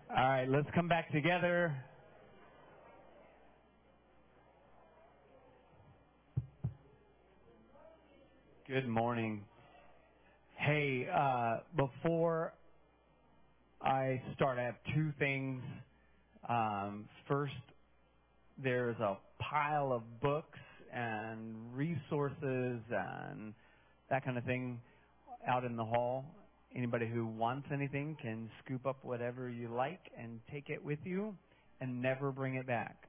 All right, let's come back together. Good morning. Hey, before I start, I have two things. First, there's a pile of books and resources and that kind of thing out in the hall. Anybody who wants anything can scoop up whatever you like and take it with you and never bring it back.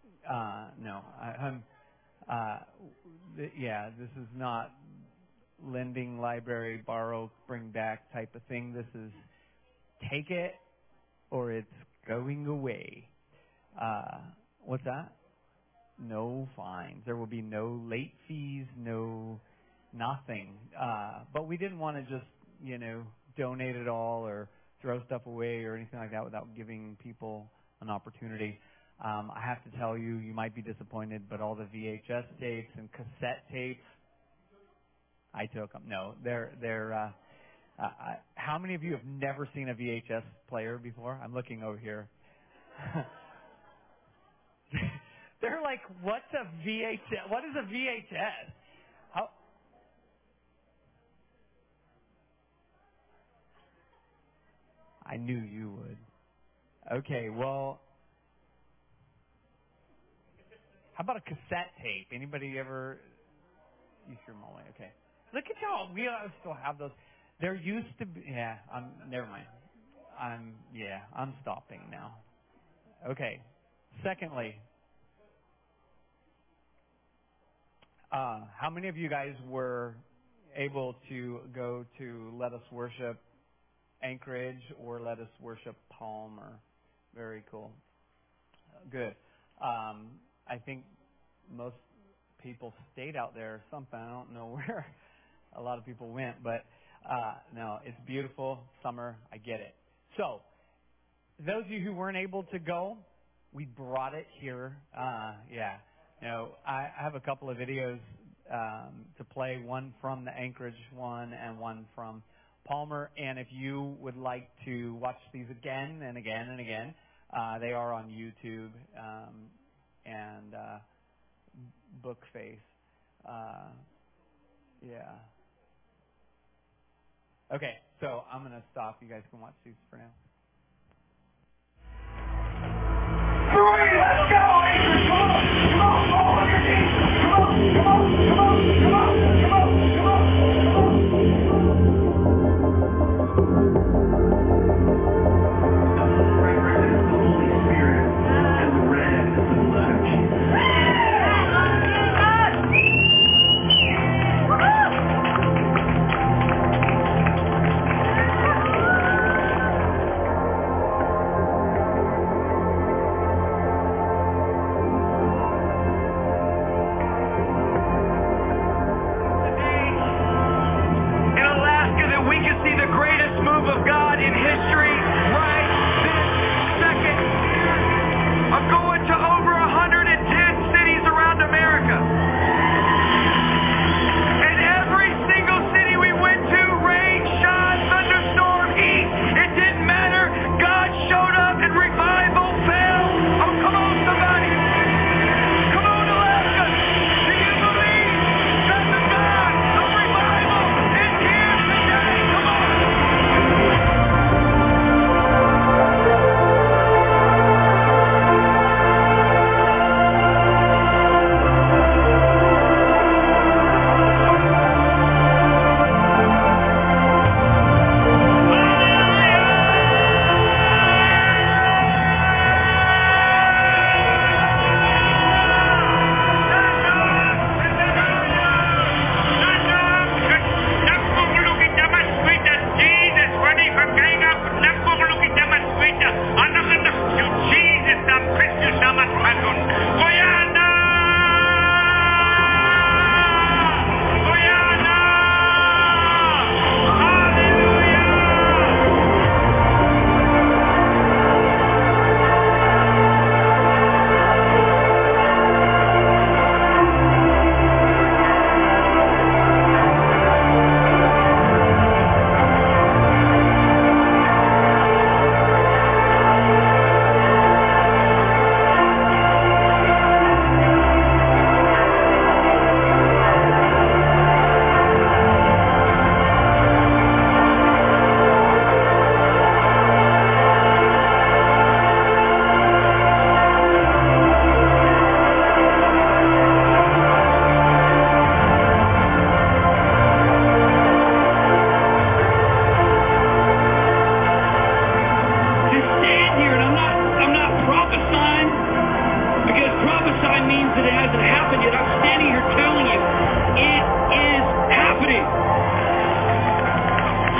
This is not lending, library, borrow, bring back type of thing. This is take it or it's going away. What's that? No fines. There will be no late fees, no nothing. But we didn't want to just, donate it all or throw stuff away or anything like that without giving people an opportunity. I have to tell you, you might be disappointed, but all the VHS tapes and cassette tapes, I took them. No, they're. How many of you have never seen a VHS player before? I'm looking over here. They're like, what's a VHS? What is a VHS? How? I knew you would. Okay, well, how about a cassette tape? Anybody ever? You sure, Molly? Okay. Look at y'all. We still have those. There used to be. Yeah. Never mind. I'm stopping now. Okay. Secondly, how many of you guys were able to go to Let Us Worship Anchorage or Let Us Worship Palmer? Very cool. Good. I think most people stayed out there or something. I don't know where a lot of people went, but no, it's beautiful. Summer, I get it. So, those of you who weren't able to go, we brought it here. I have a couple of videos to play, one from the Anchorage one and one from Palmer. And if you would like to watch these again and again and again, they are on YouTube and Bookface. Okay, so I'm going to stop. You guys can watch these for now. 3, let's go, Lakers! Come on! Come on! All on your knees! Come on! Come on! Come on! Come on! Come on! Come on! The fragrance is the Holy Spirit, and the red is the blood of Jesus.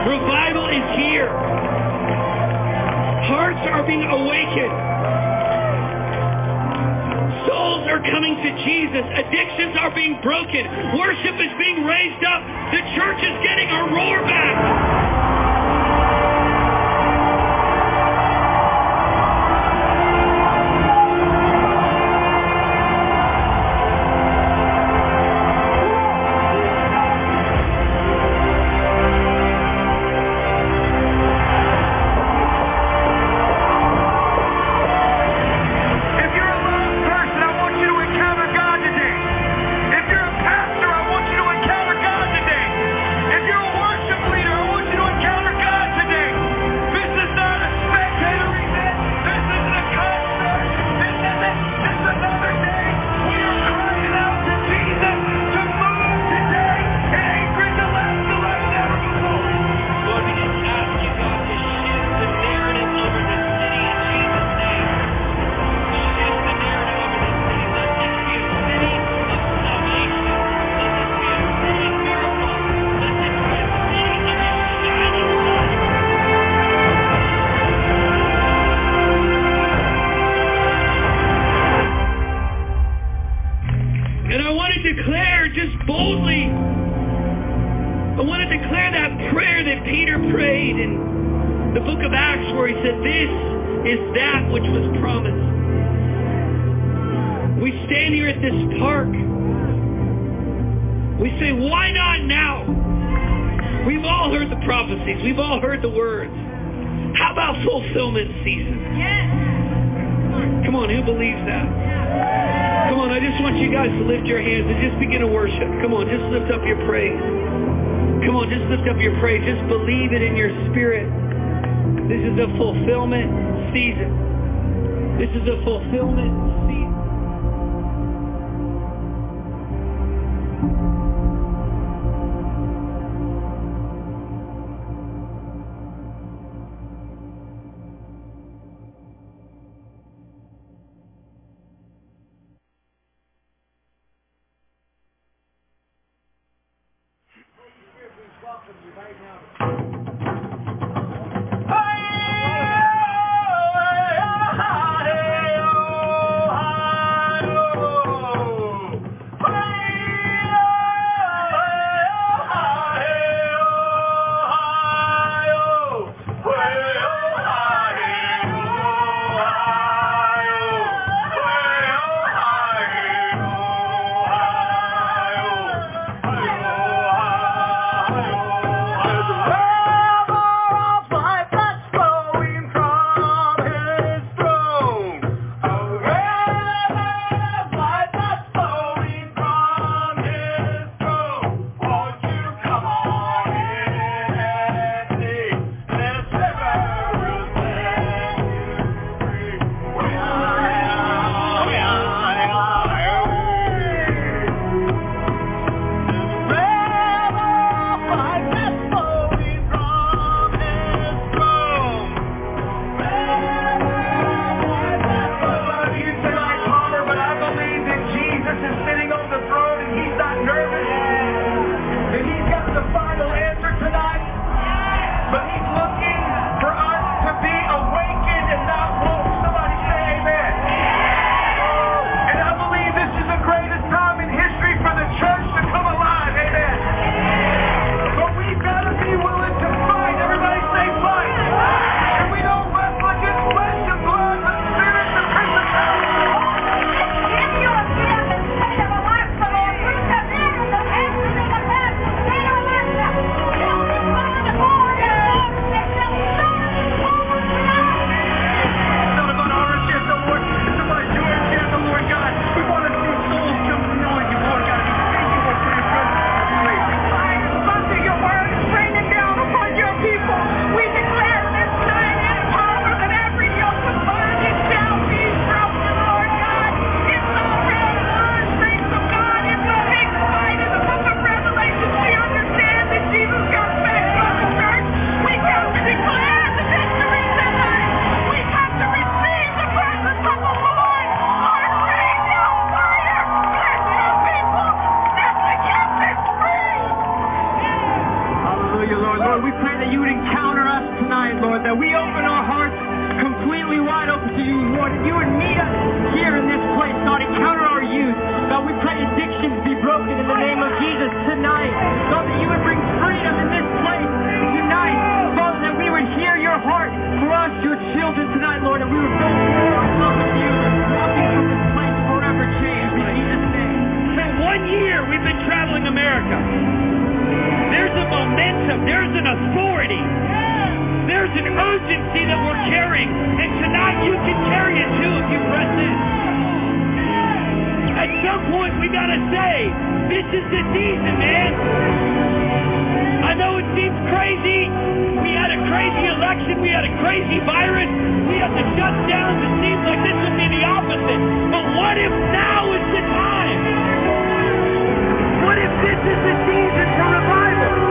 Revival is here. Hearts are being awakened. Souls are coming to Jesus. Addictions are being broken. Worship is being raised up. The church is getting a roar back. We've all heard the words. How about fulfillment season? Come on, who believes that? Come on, I just want you guys to lift your hands and just begin to worship. Come on, just lift up your praise. Come on, just lift up your praise. Just believe it in your spirit. This is a fulfillment season. This is a fulfillment season. Hey! you, Lord. Lord, we pray that you would encounter us tonight, Lord, that we open our hearts completely wide open to you, Lord, and you would meet us here in this place, God, encounter our youth. God, we pray addictions be broken in the name of Jesus tonight. God, that you would bring freedom in this place tonight. Father, that we would hear your heart for us, your children tonight, Lord, and we would build more on top of you, walking from this place forever changed in Jesus' name. For 1 year, we've been traveling America. There's a momentum. There's an authority. There's an urgency that we're carrying. And tonight you can carry it too if you press in. At some point we got to say, this is the season, man. I know it seems crazy. We had a crazy election. We had a crazy virus. We had the shutdowns. It seems like this would be the opposite. But what if now is the time? What if this is the season for revival?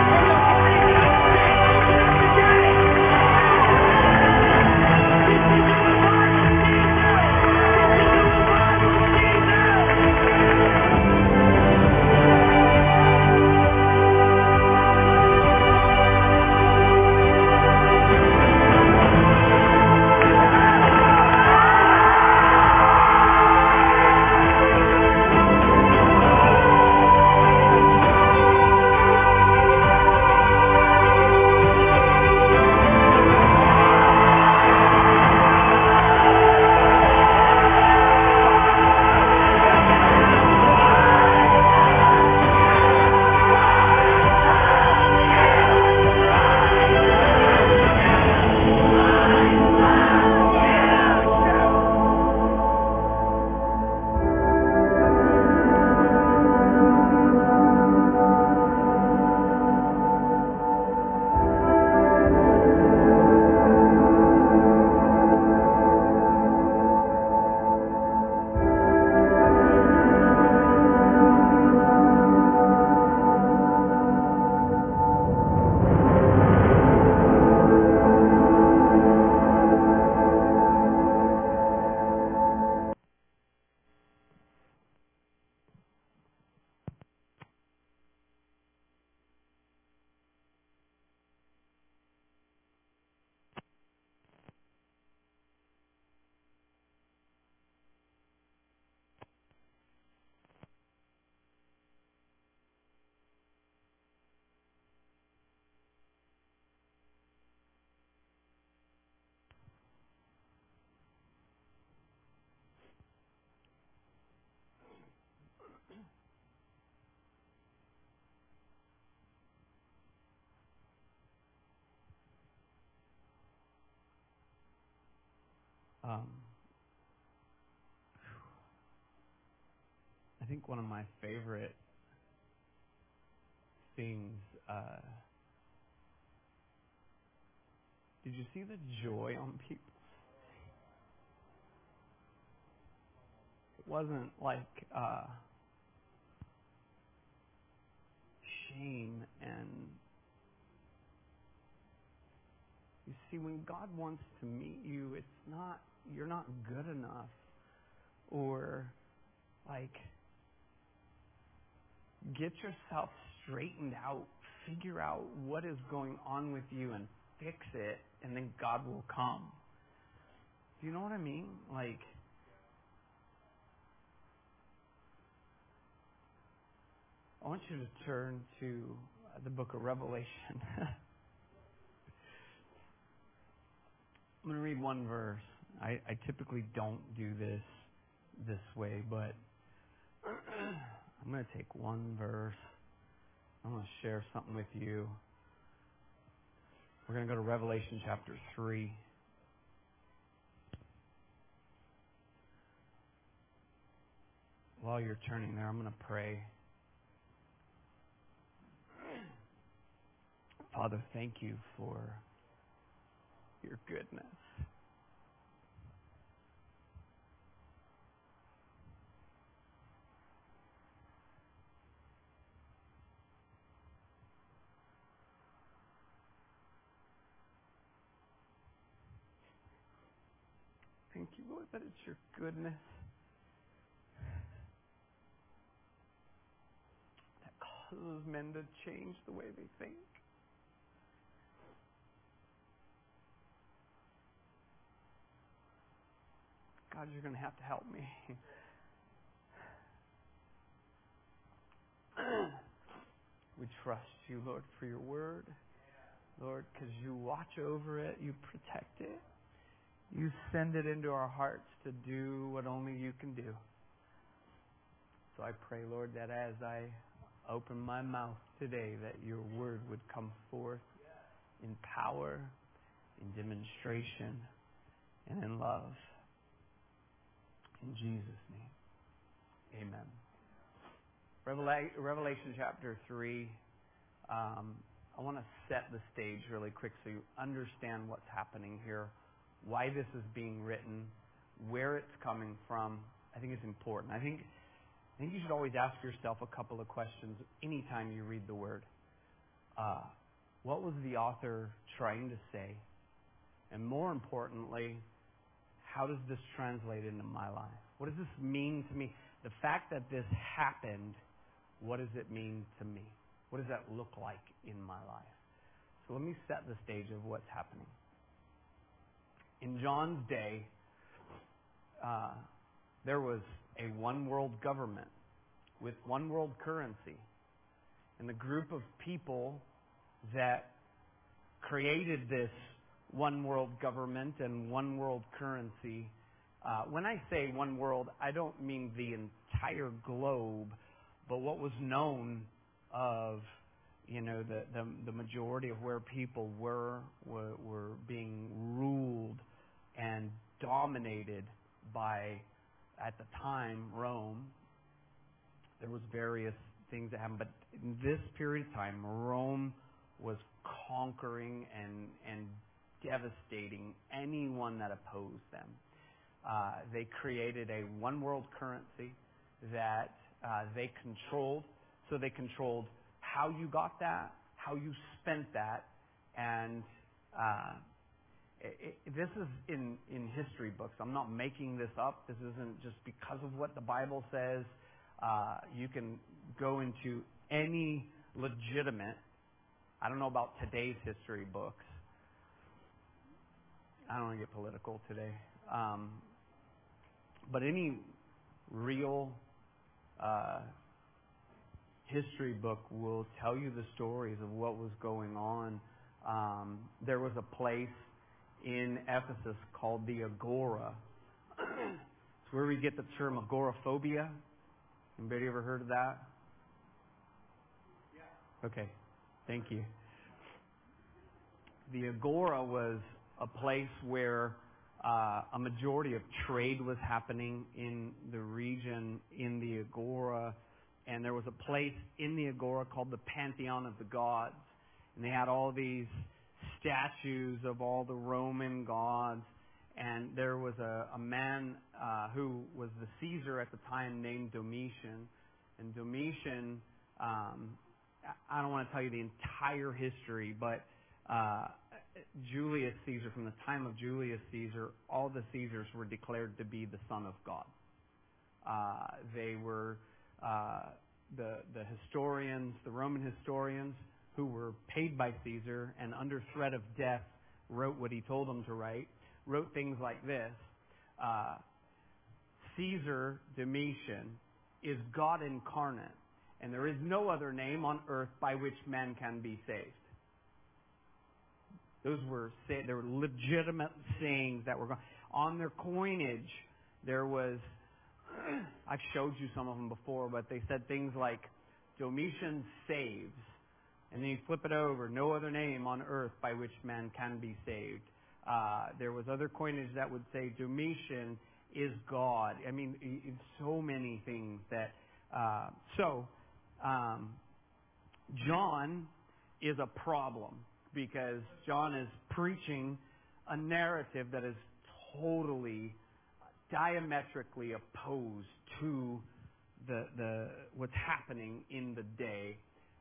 I think one of my favorite things, did you see the joy on people? It wasn't like shame. And you see, when God wants to meet you, it's not, you're not good enough, or like, get yourself straightened out, figure out what is going on with you and fix it, and then God will come. Do you know what I mean? Like, I want you to turn to the book of Revelation. I'm going to read one verse. I typically don't do this way, but I'm going to take one verse. I'm going to share something with you. We're going to go to Revelation chapter 3. While you're turning there, I'm going to pray. Father, thank you for your goodness. Thank you, Lord, that it's your goodness that causes men to change the way they think. God, you're going to have to help me. We trust you, Lord, for your word. Lord, because you watch over it, you protect it. You send it into our hearts to do what only you can do. So I pray, Lord, that as I open my mouth today, that your word would come forth in power, in demonstration, and in love. In Jesus' name, amen. Revelation chapter 3. I want to set the stage really quick so you understand what's happening here, why this is being written, where it's coming from. I think it's important. I think you should always ask yourself a couple of questions anytime you read the Word. What was the author trying to say? And more importantly, how does this translate into my life? What does this mean to me? The fact that this happened, what does it mean to me? What does that look like in my life? So let me set the stage of what's happening. In John's day, there was a one world government with one world currency. And the group of people that created this one world government and one world currency, when I say one world, I don't mean the entire globe, but what was known of, the majority of where people were being ruled and dominated by, at the time, Rome. There was various things that happened, but in this period of time, Rome was conquering and devastating anyone that opposed them. They created a one world currency that they controlled. So they controlled how you got that, how you spent that, and this is in history books. I'm not making this up. This isn't just because of what the Bible says. You can go into any legitimate, I don't know about today's history books. I don't want to get political today. But any real history book will tell you the stories of what was going on. There was a place in Ephesus called the Agora. It's where we get the term agoraphobia. Anybody ever heard of that? Yeah. Okay, thank you. The Agora was a place where a majority of trade was happening in the region in the Agora. And there was a place in the Agora called the Pantheon of the Gods. And they had all these statues of all the Roman gods. And there was a man who was the Caesar at the time named Domitian. And Domitian, I don't want to tell you the entire history, but Julius Caesar, from the time of Julius Caesar, all the Caesars were declared to be the Son of God. They were the historians, the Roman historians, who were paid by Caesar and under threat of death wrote what he told them to write, wrote things like this. Caesar Domitian is God incarnate, and there is no other name on earth by which man can be saved. Those were legitimate sayings that were going on their coinage. There was, I've showed you some of them before, but they said things like Domitian saves, and then you flip it over, no other name on earth by which man can be saved. There was other coinage that would say Domitian is God. I mean, so many things that. John is a problem because John is preaching a narrative that is totally diametrically opposed to the what's happening in the day.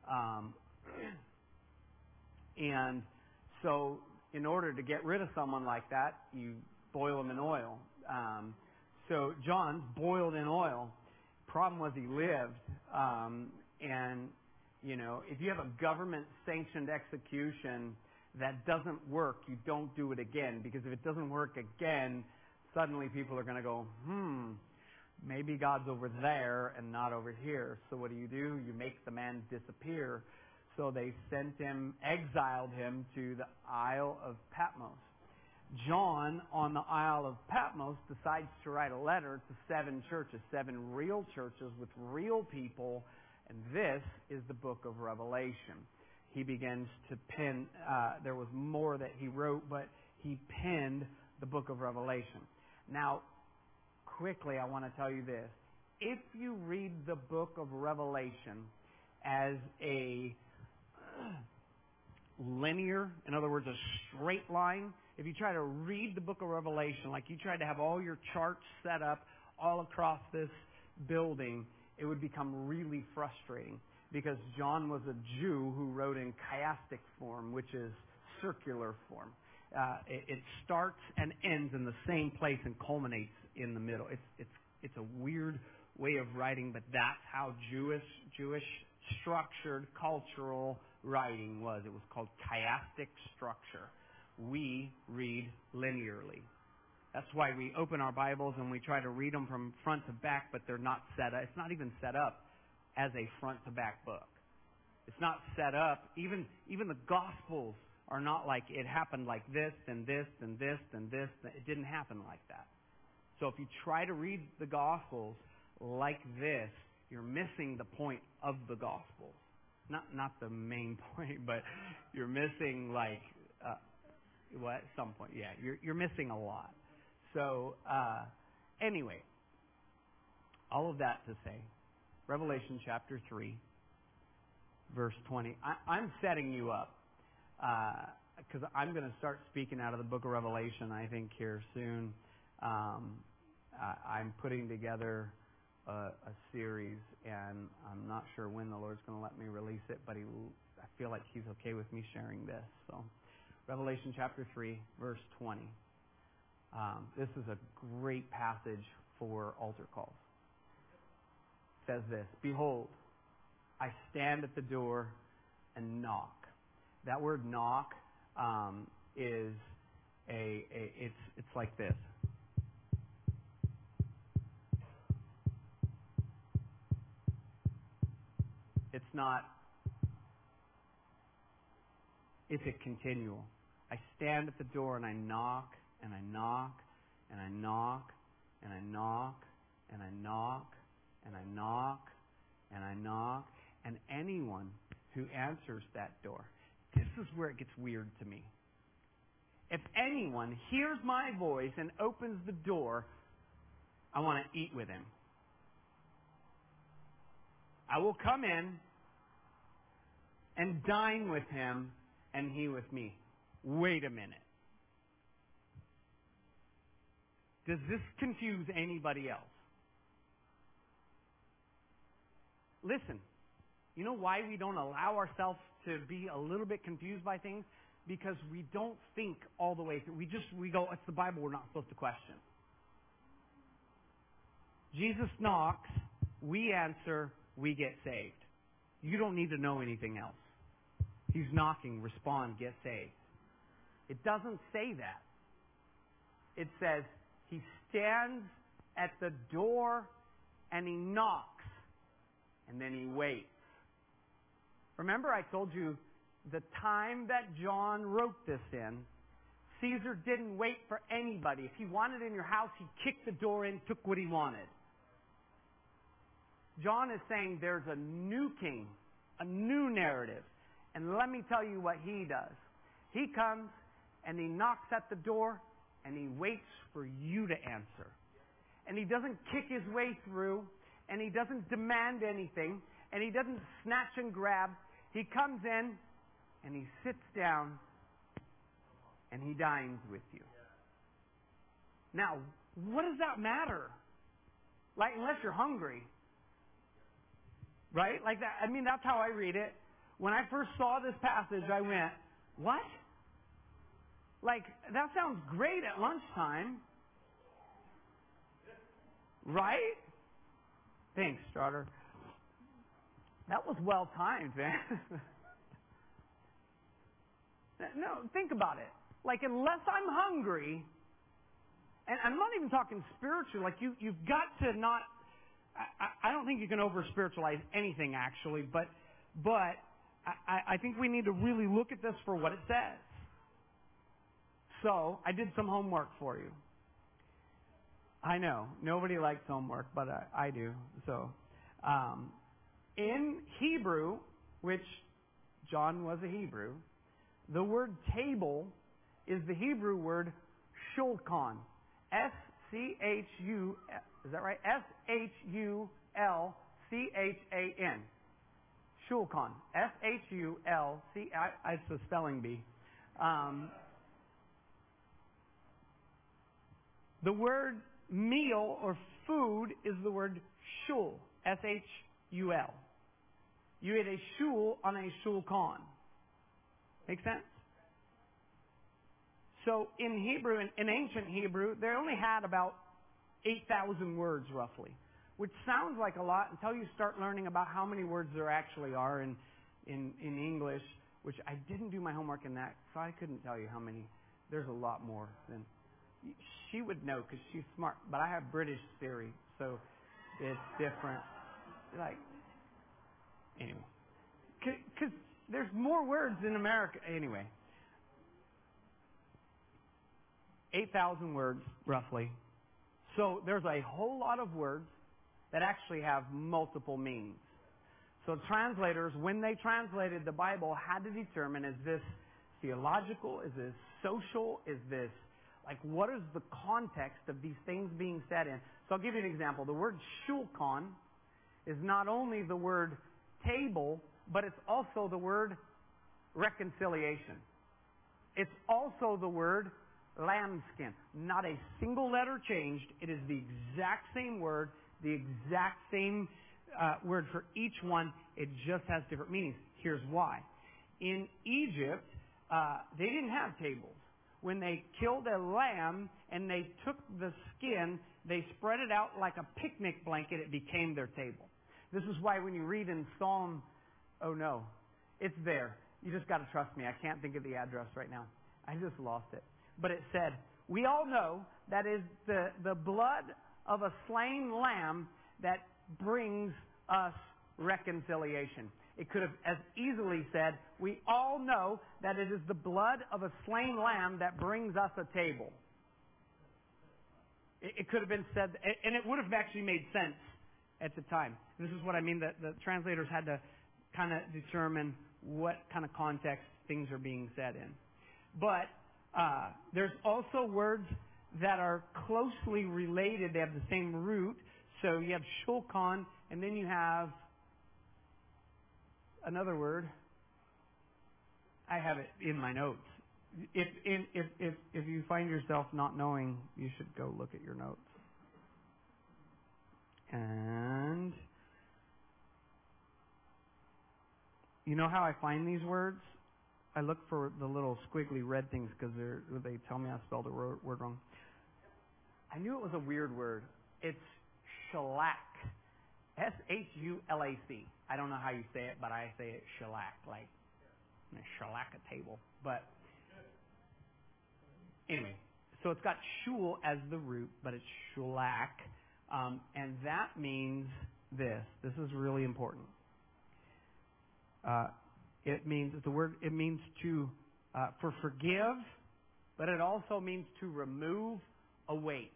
And so in order to get rid of someone like that, you boil them in oil. So John's boiled in oil. Problem was he lived. And, if you have a government-sanctioned execution that doesn't work, you don't do it again. Because if it doesn't work again, suddenly people are going to go, maybe God's over there and not over here. So what do? You make the man disappear. So they exiled him to the Isle of Patmos. John, on the Isle of Patmos, decides to write a letter to 7 churches, 7 real churches with real people, and this is the book of Revelation. He begins to pen, there was more that he wrote, but he penned the book of Revelation. Now, quickly, I want to tell you this. If you read the book of Revelation as a linear, in other words, a straight line, if you try to read the book of Revelation like you tried to have all your charts set up all across this building, it would become really frustrating because John was a Jew who wrote in chiastic form, which is circular form. It starts and ends in the same place and culminates in the middle. It's a weird way of writing, but that's how Jewish structured cultural writing was. It was called chiastic structure. We read linearly. That's why we open our Bibles and we try to read them from front to back, but they're not set up. It's not even set up as a front to back book. It's not set up. Even the Gospels are not like it happened like this, then this, then this, then this. It didn't happen like that. So if you try to read the Gospels like this, you're missing the point of the Gospels. Not the main point, but you're missing some point. Yeah, you're missing a lot. So anyway, all of that to say, Revelation chapter 3, verse 20. I'm setting you up because I'm going to start speaking out of the book of Revelation, I think, here soon. I'm putting together a series, and I'm not sure when the Lord's going to let me release it, but I feel like He's okay with me sharing this. So, Revelation chapter 3, verse 20. This is a great passage for altar calls. It says this: Behold, I stand at the door and knock. That word knock is it's like this. It's a continual. I stand at the door and I knock and I knock and I knock and I knock and I knock and I knock and I knock, and anyone who answers that door. This is where it gets weird to me. If anyone hears my voice and opens the door, I want to eat with him. I will come in and dine with him and he with me. Wait a minute. Does this confuse anybody else? Listen, you know why we don't allow ourselves to be a little bit confused by things? Because we don't think all the way through. We go, it's the Bible, we're not supposed to question. Jesus knocks, we answer, we get saved. You don't need to know anything else. He's knocking, respond, get saved. It doesn't say that. It says he stands at the door and he knocks and then he waits. Remember I told you the time that John wrote this in, Caesar didn't wait for anybody. If he wanted in your house, he kicked the door in, took what he wanted. John is saying there's a new king, a new narrative. And let me tell you what he does. He comes and he knocks at the door and he waits for you to answer. And he doesn't kick his way through and he doesn't demand anything and he doesn't snatch and grab. He comes in and he sits down and he dines with you. Now, what does that matter? Like, unless you're hungry. Right? Like that. I mean, that's how I read it. When I first saw this passage, I went, what? Like, that sounds great at lunchtime. Right? Thanks, Starter. That was well timed, man. No, think about it. Like, unless I'm hungry, and I'm not even talking spiritual, like you've got to not, I don't think you can over-spiritualize anything actually, but I think we need to really look at this for what it says. So, I did some homework for you. I know, nobody likes homework, but I do. So, in Hebrew, which John was a Hebrew, the word table is the Hebrew word shulchan. S-C-H-U, is that right? S-H-U-L-C-H-A-N. Shulchan. S-H-U-L-C, it's a spelling bee. The word meal or food is the word shul. S-H-U-L. You ate a shul on a shulchan. Make sense? So in Hebrew, in ancient Hebrew, they only had about 8,000 words roughly, which sounds like a lot until you start learning about how many words there actually are in English, which I didn't do my homework in that, so I couldn't tell you how many. There's a lot more than... She would know because she's smart, but I have British theory, so it's different. Like, anyway. Because there's more words in America. Anyway. 8,000 words, roughly. So there's a whole lot of words that actually have multiple meanings. So translators, when they translated the Bible, had to determine, is this theological? Is this social? Is this, like, what is the context of these things being said in? So I'll give you an example. The word shulchan is not only the word table, but it's also the word reconciliation. It's also the word lambskin. Not a single letter changed. It is the exact same word, the exact same word for each one. It just has different meanings. Here's why. In Egypt, they didn't have tables. When they killed a lamb and they took the skin, they spread it out like a picnic blanket. It became their table. This is why when you read in Psalm, oh no, it's there. You just got to trust me. I can't think of the address right now. I just lost it. But it said, we all know that is the blood of a slain lamb that brings us reconciliation. It could have as easily said, we all know that it is the blood of a slain lamb that brings us a table. It could have been said, and it would have actually made sense at the time. This is what I mean, that the translators had to kind of determine what kind of context things are being said in. But there's also words that are closely related. They have the same root. So you have shulchan, and then you have another word. I have it in my notes. If you find yourself not knowing, you should go look at your notes. And you know how I find these words? I look for the little squiggly red things because they tell me I spelled a word wrong. I knew it was a weird word. It's shellac. S-H-U-L-A-C. I don't know how you say it, but I say it shellac, like shellac a table. But anyway, so it's got shul as the root, but it's shellac. And that means this. This is really important. It means to for forgive, but it also means to remove a weight.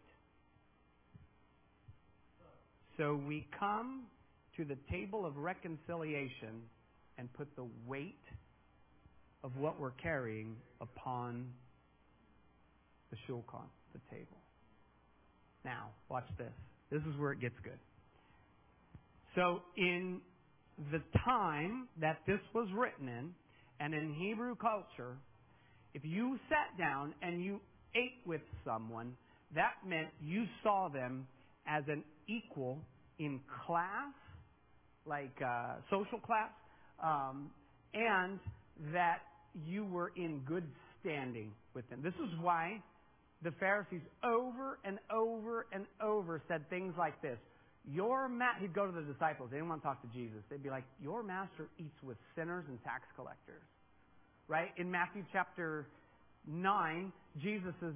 So we come to the table of reconciliation and put the weight of what we're carrying upon the shulchan, the table. Now, watch this. This is where it gets good. So in the time that this was written in, and in Hebrew culture, if you sat down and you ate with someone, that meant you saw them as an equal in class, like social class, and that you were in good standing with them. This is why the Pharisees over and over and over said things like this. He'd go to the disciples. They didn't want to talk to Jesus. They'd be like, your master eats with sinners and tax collectors. Right? In Matthew chapter 9, Jesus is at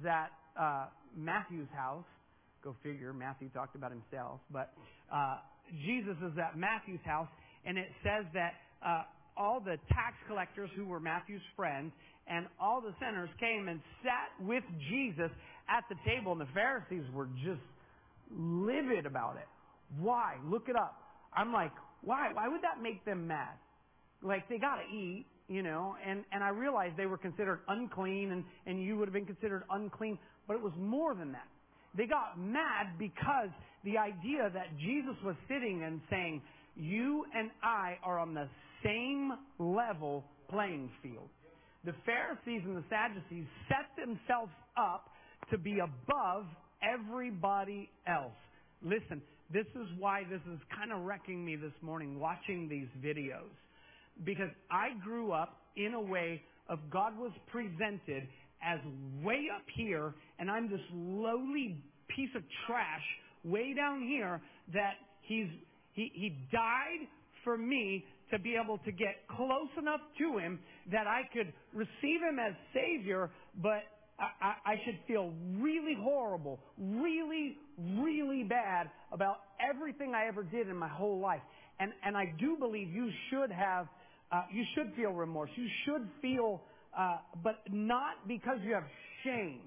Matthew's house. Go figure, Matthew talked about himself. But Jesus is at Matthew's house, and it says that all the tax collectors who were Matthew's friends and all the sinners came and sat with Jesus at the table, and the Pharisees were just livid about it. Why? Look it up. I'm like, why? Why would that make them mad? Like, they gotta eat, you know, and I realized they were considered unclean, and you would have been considered unclean, but it was more than that. They got mad because the idea that Jesus was sitting and saying, you and I are on the same level playing field. The Pharisees and the Sadducees set themselves up to be above everybody else. Listen, this is why this is kind of wrecking me this morning, watching these videos. Because I grew up in a way of God was presented as way up here, and I'm this lowly piece of trash way down here that he died for me to be able to get close enough to him that I could receive him as Savior, but I should feel really horrible, really, really bad about everything I ever did in my whole life. And I do believe you should have, you should feel remorse. You should feel, but not because you have shame.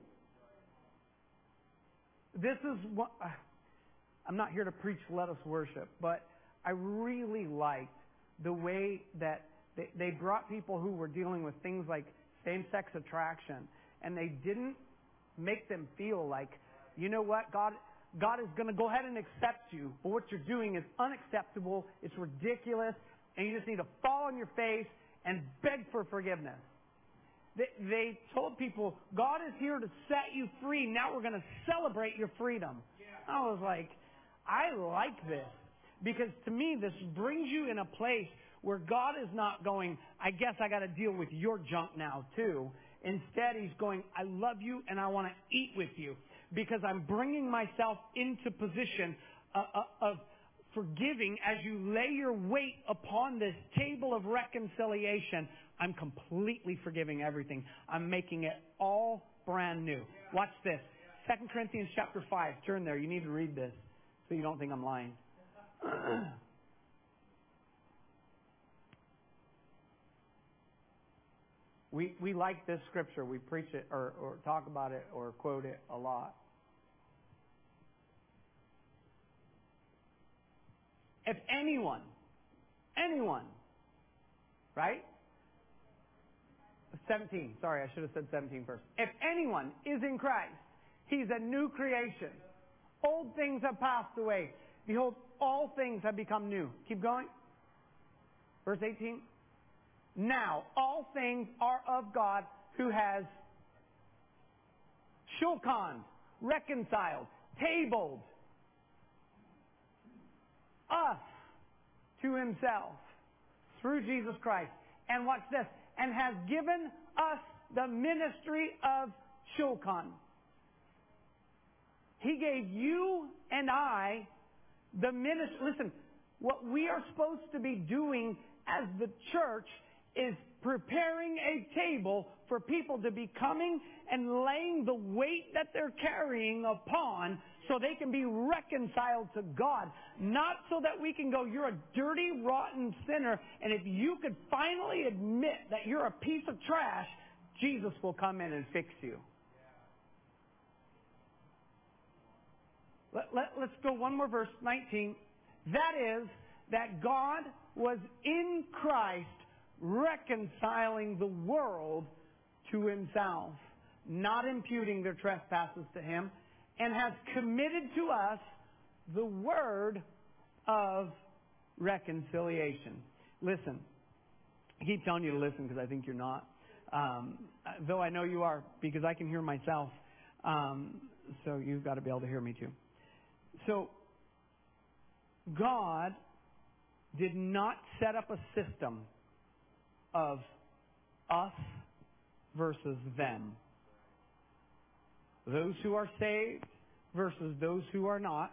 This is what, I'm not here to preach let us worship, but I really liked the way that they brought people who were dealing with things like same-sex attraction, and they didn't make them feel like, you know what, God is going to go ahead and accept you, but what you're doing is unacceptable, it's ridiculous, and you just need to fall on your face and beg for forgiveness. They told people, God is here to set you free. Now we're going to celebrate your freedom. Yeah. I was like, I like this. Because to me, this brings you in a place where God is not going, I guess I got to deal with your junk now too. Instead, He's going, I love you and I want to eat with you. Because I'm bringing myself into position of forgiving as you lay your weight upon this table of reconciliation. I'm completely forgiving everything. I'm making it all brand new. Watch this. 2 Corinthians chapter 5. Turn there. You need to read this so you don't think I'm lying. We like this scripture. We preach it or talk about it or quote it a lot. If anyone, right? 17. Sorry, I should have said 17 first. If anyone is in Christ, he's a new creation. Old things have passed away. Behold, all things have become new. Keep going. Verse 18. Now, all things are of God who has shulchan, reconciled, tabled us to Himself through Jesus Christ. And watch this. And has given us the ministry of shulchan. He gave you and I the ministry. Listen, what we are supposed to be doing as the church is preparing a table for people to be coming and laying the weight that they're carrying upon so they can be reconciled to God. Not so that we can go, you're a dirty, rotten sinner, and if you could finally admit that you're a piece of trash, Jesus will come in and fix you. Let's go one more verse, 19. That is, that God was in Christ reconciling the world to Himself, not imputing their trespasses to Him, and has committed to us the word of reconciliation. Listen, I keep telling you to listen because I think you're not. Though I know you are, because I can hear myself. So you've got to be able to hear me too. So, God did not set up a system of us versus them. Those who are saved versus those who are not.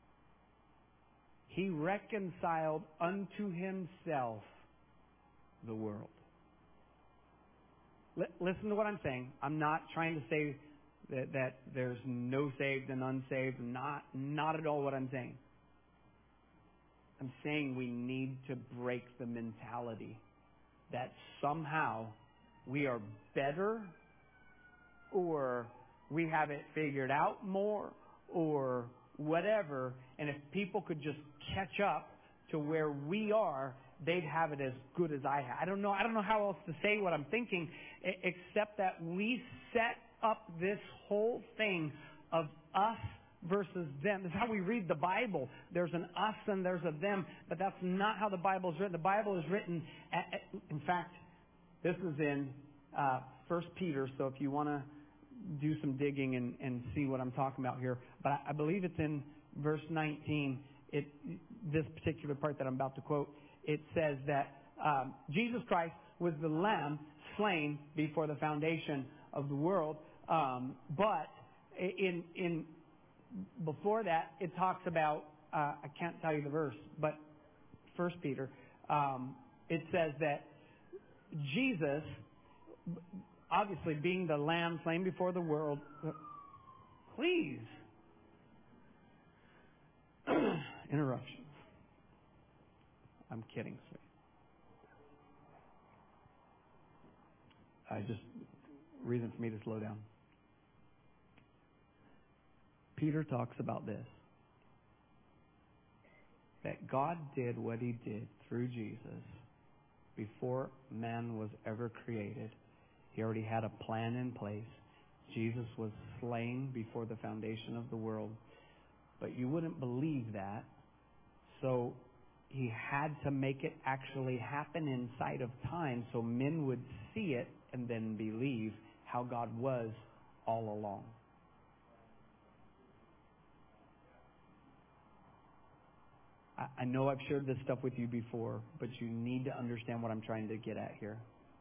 He reconciled unto Himself the world. Listen to what I'm saying. I'm not trying to say that there's no saved and unsaved. Not at all what I'm saying. I'm saying we need to break the mentality that somehow we are better, or we have it figured out more, or whatever. And if people could just catch up to where we are, they'd have it as good as I have. I don't know how else to say what I'm thinking, except that we set up this whole thing of us versus them. This is how we read the Bible. There's an us and there's a them, but that's not how the Bible is written. The Bible is written, in fact, this is in 1 Peter, so if you want to do some digging and see what I'm talking about here, but I believe it's in verse 19, this particular part that I'm about to quote, it says that Jesus Christ was the Lamb slain before the foundation of the world, but in before that, it talks about, I can't tell you the verse, but 1 Peter, it says that Jesus, obviously being the Lamb slain before the world, please, interruptions. I'm kidding, sweet. Just reason for me to slow down. Peter talks about this, that God did what He did through Jesus before man was ever created. He already had a plan in place. Jesus was slain before the foundation of the world. But you wouldn't believe that, so He had to make it actually happen inside of time so men would see it and then believe how God was all along. I know I've shared this stuff with you before, but you need to understand what I'm trying to get at here.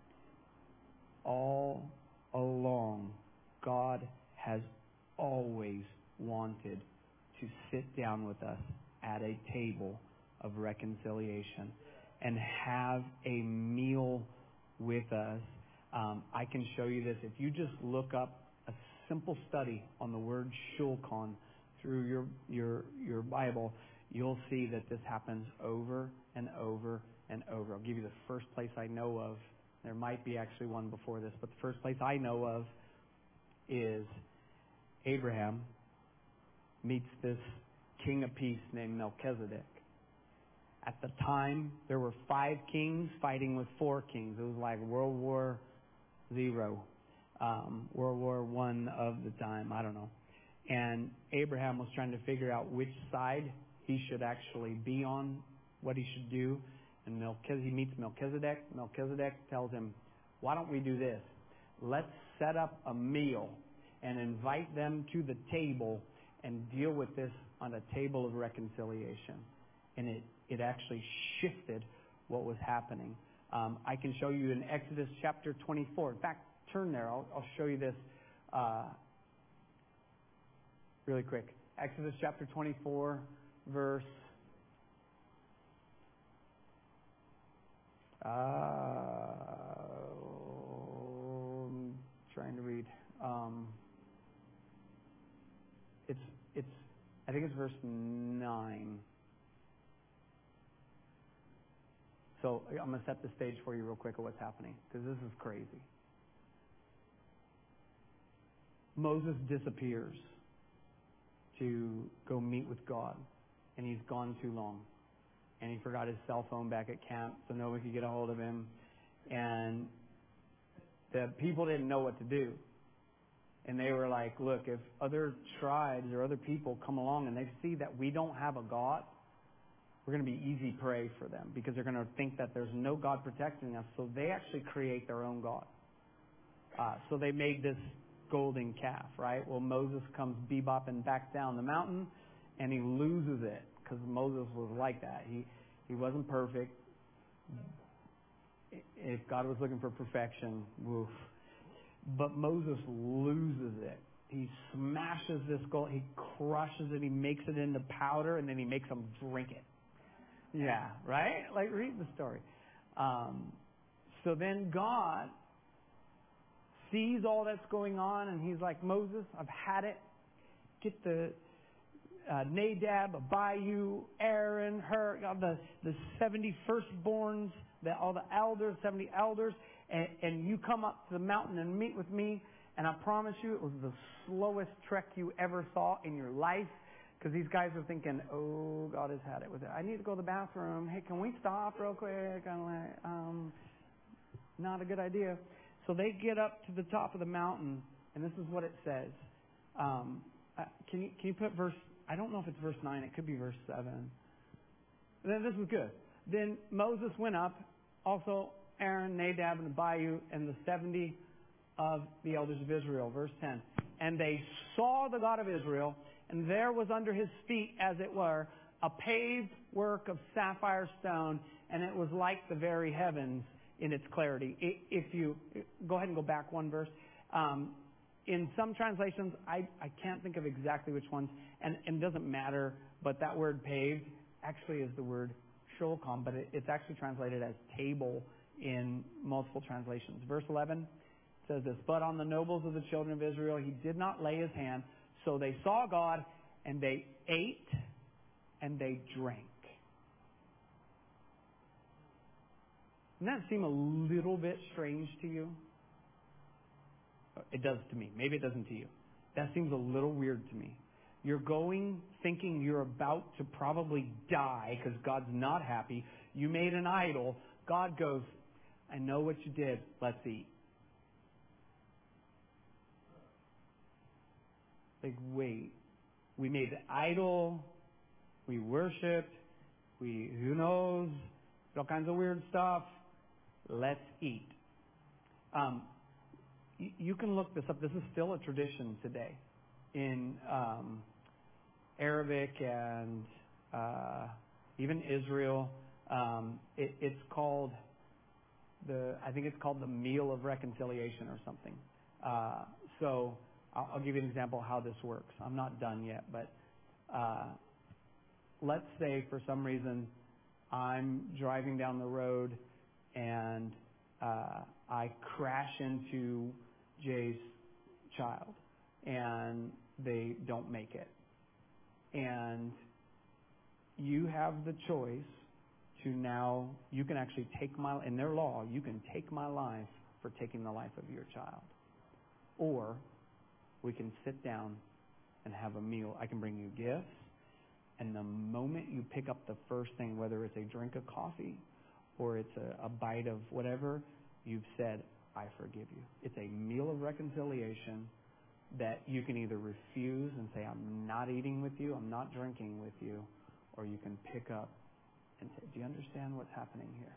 All along, God has always wanted to sit down with us at a table of reconciliation and have a meal with us. I can show you this. If you just look up a simple study on the word shulchan through your Bible, you'll see that this happens over and over and over. I'll give you the first place I know of. There might be actually one before this, but the first place I know of is Abraham meets this king of peace named Melchizedek. At the time, there were 5 kings fighting with 4 kings. It was like World War Zero, World War I of the time. I don't know. And Abraham was trying to figure out which side he should actually be on, what he should do. And he meets Melchizedek. Melchizedek tells him, why don't we do this? Let's set up a meal and invite them to the table and deal with this on a table of reconciliation. And it actually shifted what was happening. I can show you in Exodus chapter 24. In fact, turn there. I'll show you this really quick. Exodus chapter 24, verse... I'm trying to read. I think it's verse 9. So I'm going to set the stage for you real quick of what's happening, because this is crazy. Moses disappears to go meet with God, and he's gone too long. And he forgot his cell phone back at camp, so nobody could get a hold of him. And the people didn't know what to do. And they were like, look, if other tribes or other people come along and they see that we don't have a God, we're going to be easy prey for them, because they're going to think that there's no God protecting us. So they actually create their own God. So they made this golden calf, right? Well, Moses comes bebopping back down the mountain, and he loses it, because Moses was like that. He wasn't perfect. If God was looking for perfection, woof. But Moses loses it. He smashes this gold. He crushes it. He makes it into powder, and then he makes them drink it. Yeah, right? Like, read the story. So then God sees all that's going on, and he's like, Moses, I've had it. Get the Nadab, Abihu, Aaron, Hur, the 70 firstborns, all the elders, 70 elders, and you come up to the mountain and meet with me. And I promise you, it was the slowest trek you ever saw in your life. Because these guys are thinking, oh, God has had it with it. I need to go to the bathroom. Hey, can we stop real quick? I'm like, not a good idea. So they get up to the top of the mountain, and this is what it says. Can you put verse, I don't know if it's verse 9. It could be verse 7. Then this is good. Then Moses went up, also Aaron, Nadab, and Abihu, and the 70 of the elders of Israel. Verse 10. And they saw the God of Israel, and there was under his feet, as it were, a paved work of sapphire stone, and it was like the very heavens in its clarity. If you go ahead and go back one verse. In some translations, I can't think of exactly which ones, and it doesn't matter, but that word paved actually is the word shulchan, but it's actually translated as table in multiple translations. Verse 11 says this, but on the nobles of the children of Israel he did not lay his hand, so they saw God, and they ate and they drank. Doesn't that seem a little bit strange to you? It does to me. Maybe it doesn't to you. That seems a little weird to me. You're going thinking you're about to probably die because God's not happy. You made an idol. God goes, I know what you did. Let's eat. Like, wait. We made the idol. We worshipped. Who knows? All kinds of weird stuff. Let's eat. You can look this up. This is still a tradition today in Arabic and even Israel. It's called I think it's called the meal of reconciliation or something. So I'll give you an example of how this works. I'm not done yet, but let's say for some reason I'm driving down the road and I crash into Jay's child and they don't make it. And you have the choice to now, you can actually in their law, you can take my life for taking the life of your child. Or we can sit down and have a meal. I can bring you gifts. And the moment you pick up the first thing, whether it's a drink of coffee or it's a bite of whatever, you've said, I forgive you. It's a meal of reconciliation that you can either refuse and say, I'm not eating with you, I'm not drinking with you, or you can pick up and say, do you understand what's happening here?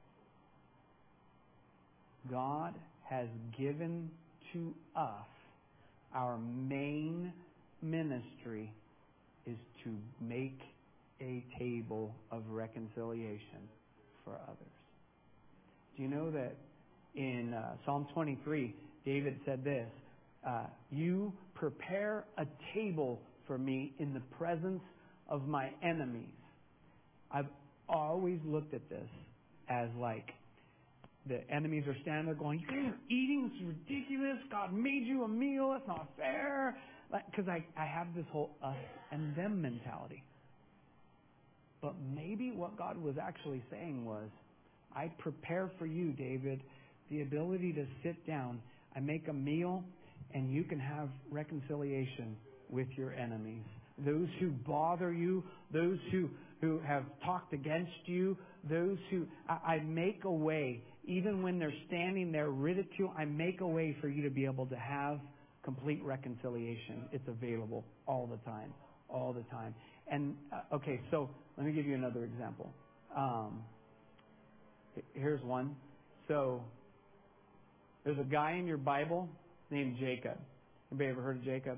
God has given to us, our main ministry is to make a table of reconciliation for others. Do you know that in Psalm 23, David said this, you prepare a table for me in the presence of my enemies. I've always looked at this as like the enemies are standing there going, you guys are eating, this is ridiculous, God made you a meal, it's not fair. Because I have this whole us and them mentality. But maybe what God was actually saying was, I prepare for you, David, the ability to sit down. I make a meal, and you can have reconciliation with your enemies. Those who bother you, those who have talked against you, those who I make a way, even when they're standing there ridicule, I make a way for you to be able to have complete reconciliation. It's available all the time. And, okay, so let me give you another example. Here's one. So, there's a guy in your Bible named Jacob. Anybody ever heard of Jacob?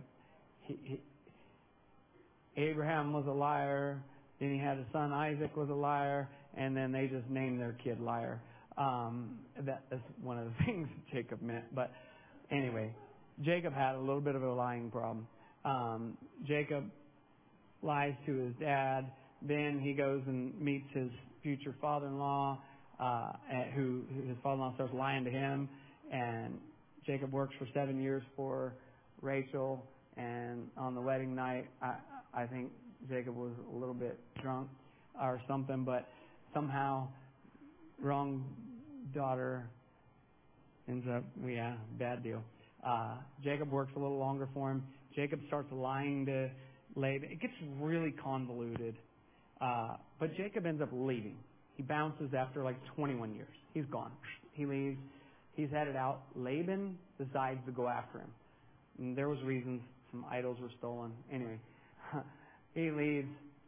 Abraham was a liar. Then he had a son, Isaac was a liar. And then they just named their kid Liar. That's one of the things Jacob meant. But anyway, Jacob had a little bit of a lying problem. Jacob lies to his dad. Then he goes and meets his future father-in-law, who his father-in-law starts lying to him and Jacob works for 7 years for Rachel, and on the wedding night, I think Jacob was a little bit drunk or something, but somehow wrong daughter ends up, bad deal. Jacob works a little longer for him. Jacob starts lying to Laban. It gets really convoluted. But Jacob ends up leaving. He bounces after like 21 years. He's gone. He leaves. He's headed out. Laban decides to go after him. And there was reasons. Some idols were stolen. Anyway, he leaves.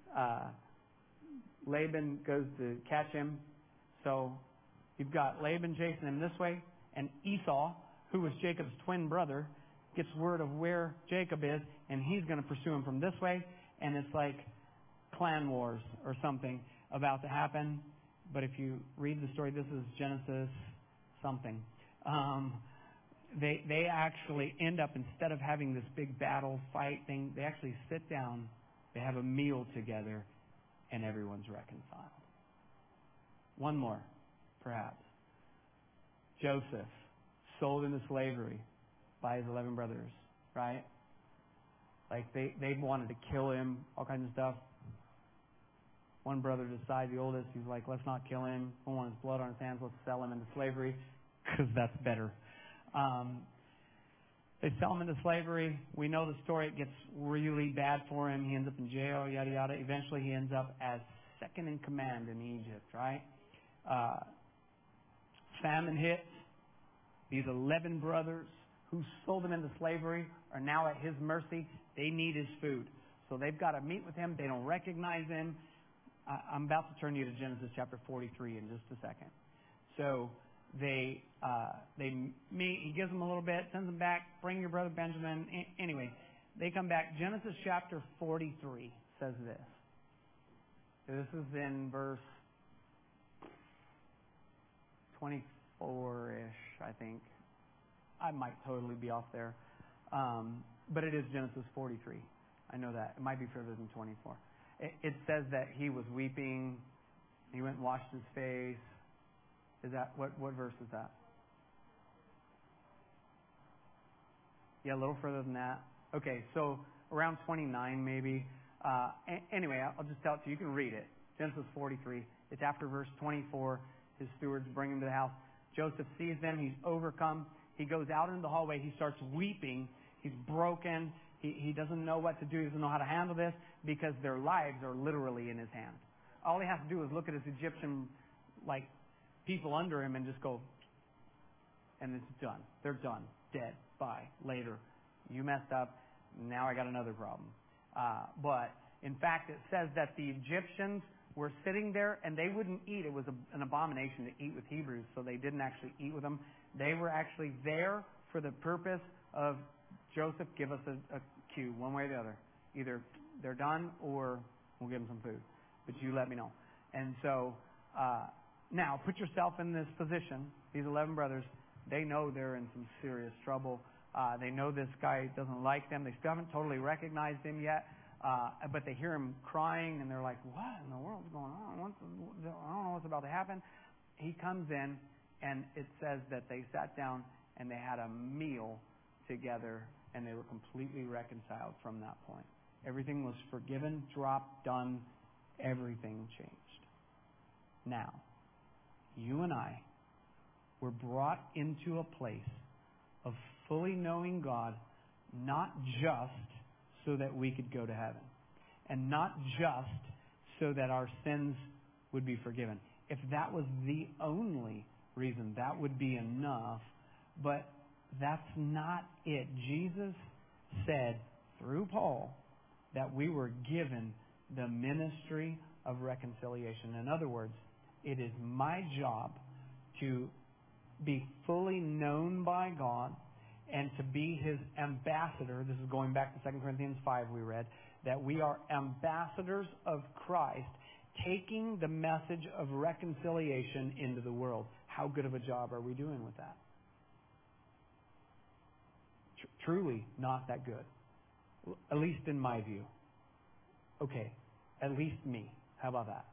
Laban goes to catch him. So you've got Laban chasing him this way, and Esau, who was Jacob's twin brother, gets word of where Jacob is, and he's going to pursue him from this way, and it's like clan wars or something about to happen. But if you read the story, this is Genesis something. They actually end up, instead of having this big battle fight thing, they actually sit down, they have a meal together, and everyone's reconciled. One more, perhaps. Joseph, sold into slavery by his 11 brothers, right? Like they wanted to kill him, all kinds of stuff. One brother decides, the oldest, he's like, let's not kill him. We don't want his blood on his hands. Let's sell him into slavery because that's better. They sell him into slavery. We know the story. It gets really bad for him. He ends up in jail, yada, yada. Eventually he ends up as second in command in Egypt, right? Famine hits. These 11 brothers who sold him into slavery are now at his mercy. They need his food. So they've got to meet with him. They don't recognize him. I'm about to turn you to Genesis chapter 43 in just a second. So they meet. He gives them a little bit, sends them back. Bring your brother Benjamin. Anyway, they come back. Genesis chapter 43 says this. This is in verse 24-ish, I think. I might totally be off there. But it is Genesis 43. I know that. It might be further than 24. It says that he was weeping. He went and washed his face. Is that what verse is that? Yeah, a little further than that. Okay, so around 29 maybe. Anyway, I'll just tell it to you. You can read it. Genesis 43. It's after verse 24. His stewards bring him to the house. Joseph sees them. He's overcome. He goes out into the hallway. He starts weeping. He's broken. He doesn't know what to do. He doesn't know how to handle this because their lives are literally in his hand. All he has to do is look at his Egyptian, people under him and just go, and it's done. They're done. Dead. Bye. Later. You messed up. Now I got another problem. But in fact, it says that the Egyptians were sitting there and they wouldn't eat. It was an abomination to eat with Hebrews, so they didn't actually eat with them. They were actually there for the purpose of Joseph, give us a cue, one way or the other. Either they're done or we'll give them some food. But you let me know. And so now put yourself in this position. These 11 brothers, they know they're in some serious trouble. They know this guy doesn't like them. They still haven't totally recognized him yet. But they hear him crying, and they're like, what in the world's going on? I don't know what's about to happen. He comes in, and it says that they sat down, and they had a meal together, and they were completely reconciled from that point. Everything was forgiven, dropped, done. Everything changed. Now, you and I were brought into a place of fully knowing God, not just so that we could go to heaven, and not just so that our sins would be forgiven. If that was the only reason, that would be enough, but that's not it. Jesus said through Paul that we were given the ministry of reconciliation. In other words, it is my job to be fully known by God and to be His ambassador. This is going back to 2 Corinthians 5 we read, that we are ambassadors of Christ, taking the message of reconciliation into the world. How good of a job are we doing with that? Truly not that good. At least in my view. Okay, at least me. How about that?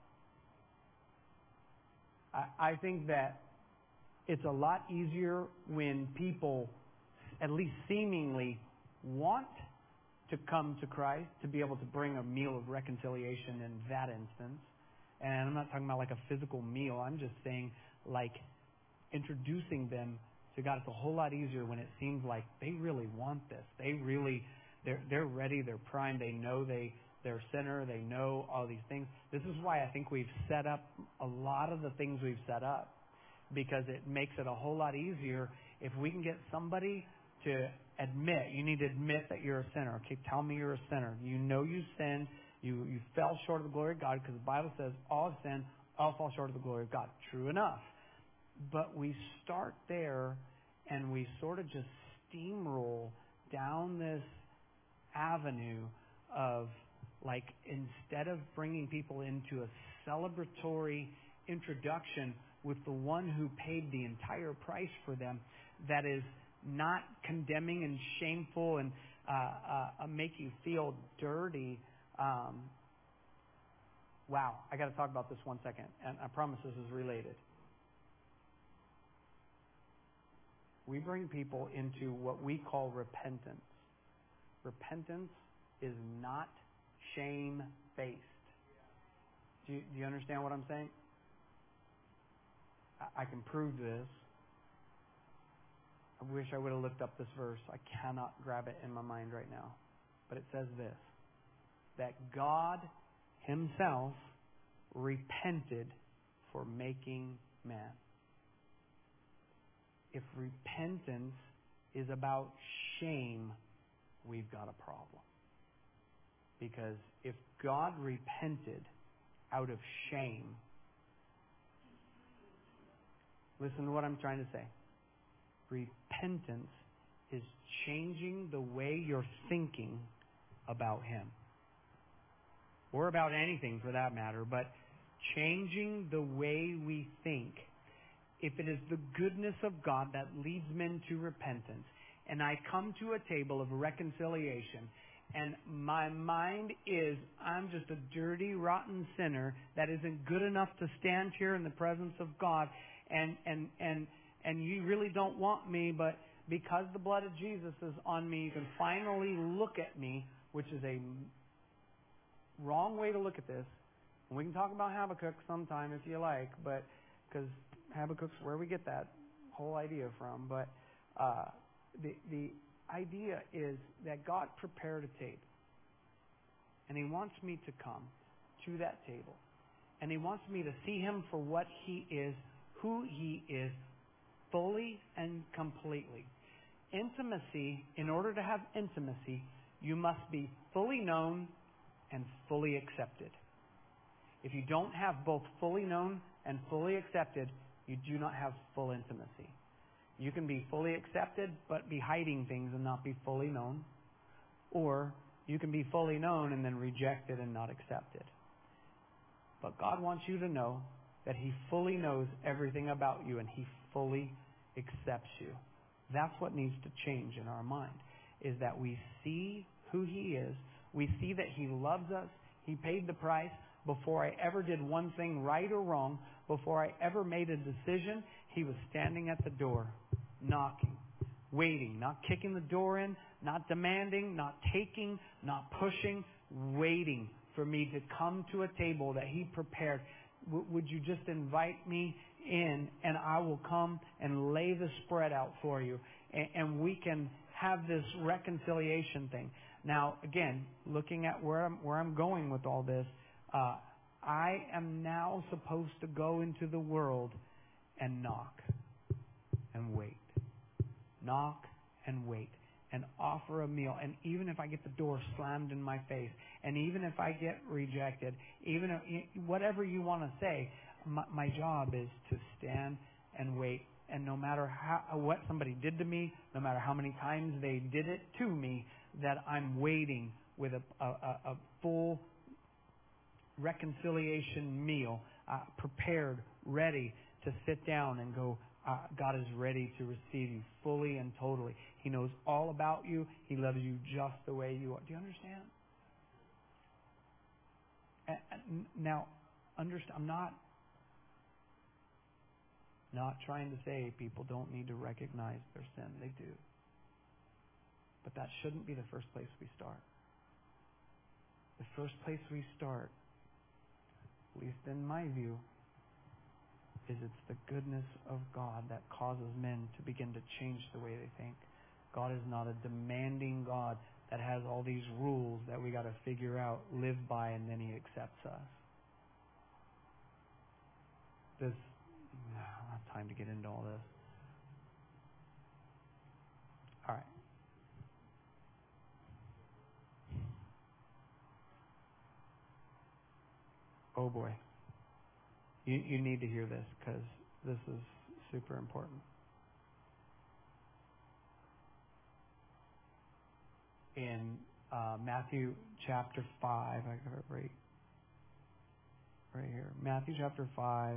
I think that it's a lot easier when people at least seemingly want to come to Christ, to be able to bring a meal of reconciliation in that instance. And I'm not talking about like a physical meal. I'm just saying like introducing them to God. It's a whole lot easier when it seems like they really want this. They're ready, they're primed, they know they're a sinner, they know all these things. This is why I think we've set up a lot of the things we've set up, because it makes it a whole lot easier if we can get somebody to admit. You need to admit that you're a sinner. Okay, tell me you're a sinner. You know you sinned. You fell short of the glory of God, because the Bible says all have sinned, all fall short of the glory of God. True enough. But we start there and we sort of just steamroll down this avenue of, like, instead of bringing people into a celebratory introduction with the one who paid the entire price for them, that is not condemning and shameful and make you feel dirty. Wow, I got to talk about this 1 second, and I promise this is related. We bring people into what we call repentance. Repentance is not shame-based. Do you understand what I'm saying? I can prove this. I wish I would have looked up this verse. I cannot grab it in my mind right now. But it says this, that God Himself repented for making man. If repentance is about shame, we've got a problem. Because if God repented out of shame, listen to what I'm trying to say. Repentance is changing the way you're thinking about Him. Or about anything for that matter, but changing the way we think. If it is the goodness of God that leads men to repentance, and I come to a table of reconciliation, and my mind is, I'm just a dirty, rotten sinner that isn't good enough to stand here in the presence of God, and you really don't want me, but because the blood of Jesus is on me, you can finally look at me, which is a wrong way to look at this. And we can talk about Habakkuk sometime if you like, but because Habakkuk's where we get that whole idea from. But the idea is that God prepared a table, and He wants me to come to that table, and He wants me to see Him for what He is, who He is, fully and completely. Intimacy, in order to have intimacy, you must be fully known and fully accepted. If you don't have both fully known and fully accepted, you do not have full intimacy. You can be fully accepted but be hiding things and not be fully known. Or you can be fully known and then rejected and not accepted. But God wants you to know that He fully knows everything about you and He fully accepts you. That's what needs to change in our mind, is that we see who He is. We see that He loves us. He paid the price. Before I ever did one thing right or wrong, before I ever made a decision, He was standing at the door, knocking, waiting, not kicking the door in, not demanding, not taking, not pushing, waiting for me to come to a table that He prepared. Would you just invite me in, and I will come and lay the spread out for you, and we can have this reconciliation thing. Now, again, looking at where I'm going with all this, I am now supposed to go into the world and knock and wait. Knock and wait and offer a meal. And even if I get the door slammed in my face, and even if I get rejected, even if, whatever you want to say, my job is to stand and wait. And no matter what somebody did to me, no matter how many times they did it to me, that I'm waiting with a full reconciliation meal, prepared, ready to sit down and go, God is ready to receive you fully and totally. He knows all about you. He loves you just the way you are. Do you understand? Now, understand, I'm not trying to say people don't need to recognize their sin. They do. But that shouldn't be the first place we start. The first place we start, at least in my view, is it's the goodness of God that causes men to begin to change the way they think. God is not a demanding God that has all these rules that we got to figure out, live by, and then He accepts us. I don't have time to get into all this. All right. Oh boy. You need to hear this because this is super important. In Matthew chapter 5, I got it right here. Matthew chapter 5.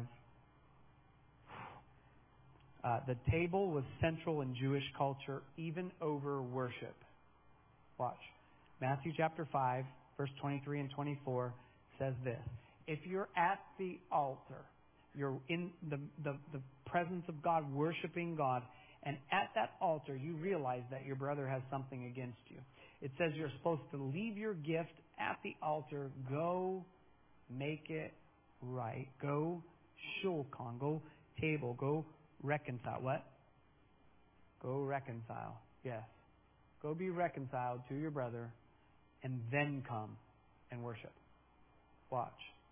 The table was central in Jewish culture, even over worship. Watch. Matthew chapter 5, verse 23 and 24 says this. If you're at the altar, you're in the presence of God, worshiping God, and at that altar you realize that your brother has something against you. It says you're supposed to leave your gift at the altar, go make it right, go shulchan, go table, go reconcile. What? Go reconcile. Yes. Go be reconciled to your brother and then come and worship. Watch.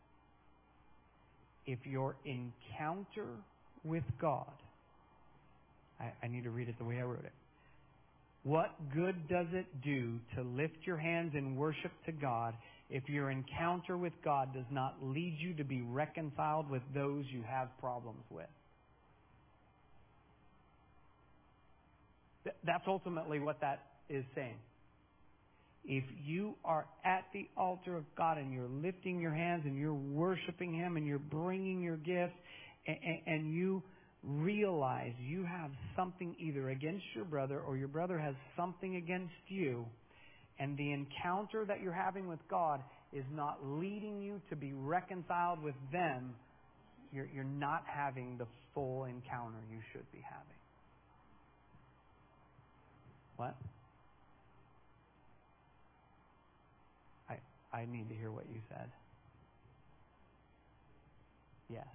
If your encounter with God, I need to read it the way I wrote it. What good does it do to lift your hands in worship to God if your encounter with God does not lead you to be reconciled with those you have problems with? That's ultimately what that is saying. If you are at the altar of God and you're lifting your hands and you're worshiping Him and you're bringing your gifts and you realize you have something either against your brother or your brother has something against you, and the encounter that you're having with God is not leading you to be reconciled with them, you're not having the full encounter you should be having. What? I need to hear what you said. Yes.